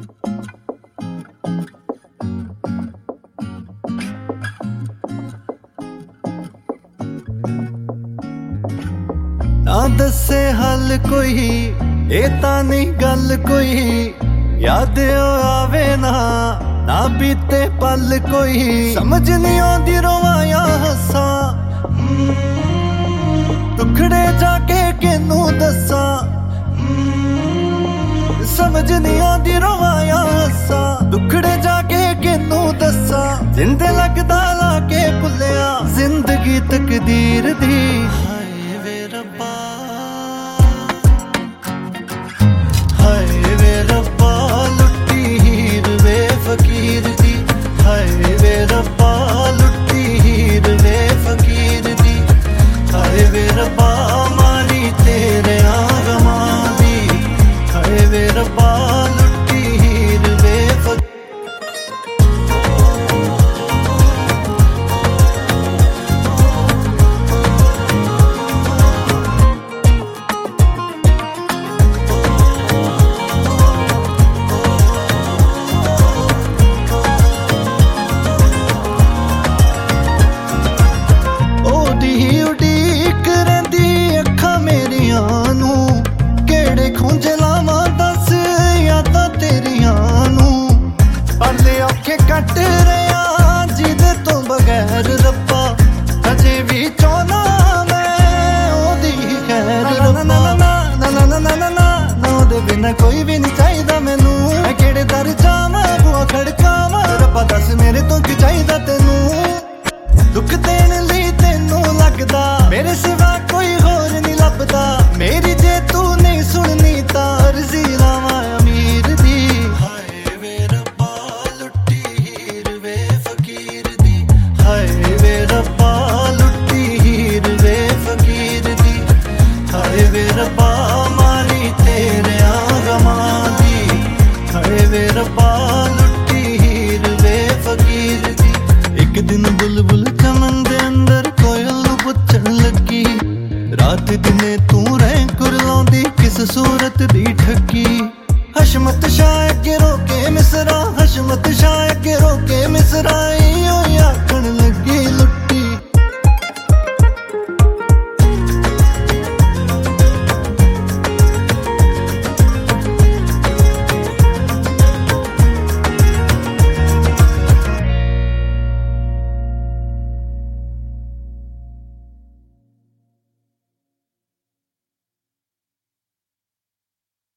ना दसे हल कोई ये तां नहीं गल कोई, याद आवे ना ना बीते पल कोई। समझ नहीं आंदी रोवां या हस्सां, दुखड़े जाके किनू दस्सां। समझ नहीं आंदी रोवां या हस्सां, दुखड़े जाके किनू दस्सां। जिंदे लगदा लाके भुल्लिया जिंदगी तकदीर दी। फकीर दी हाय वे रब्बा, लुट्टी हीर वे फकीर दी हाय वे रब्बा। मारी तेरे गमां दी हाय वे रब्बा, लुट्टी हीर वे फकीर। कट रहा जिदे तो बगैर रब्बा, अजे भी चाहना मैं ओदी खैर रब्बा। ना ना ना ना ना ना ना ना ना ओदे बिना कोई भी नहीं चाहिदा मैनू। मैं केड़े दर जावां बुआ खड़कावां, रब्बा दस मेरे तो की चाहिदा तैनू। दुख देण लई तैनू लगदा मेरे सिवा कोई होर नहीं लभदा। मेरी जे तू नहीं सुननी तां अर्जी लावां अमीर दी। हाय वे रब्बा, लुट्टी हीर वे फकीर दी हाय वे रब्बा। मारी तेरे गमां दी हाय वे रब्बा, लुट्टी हीर वे फकीर दी। एक दिन बुलबुल चमन दे अंदर कोयल नूं पुछण लगी, रात दिने तू रैं कुरलाउंदी किस सूरत दी ठगी। हशमत शाह के रोके मिसरा, हशमत शाह के रोके मिसरा।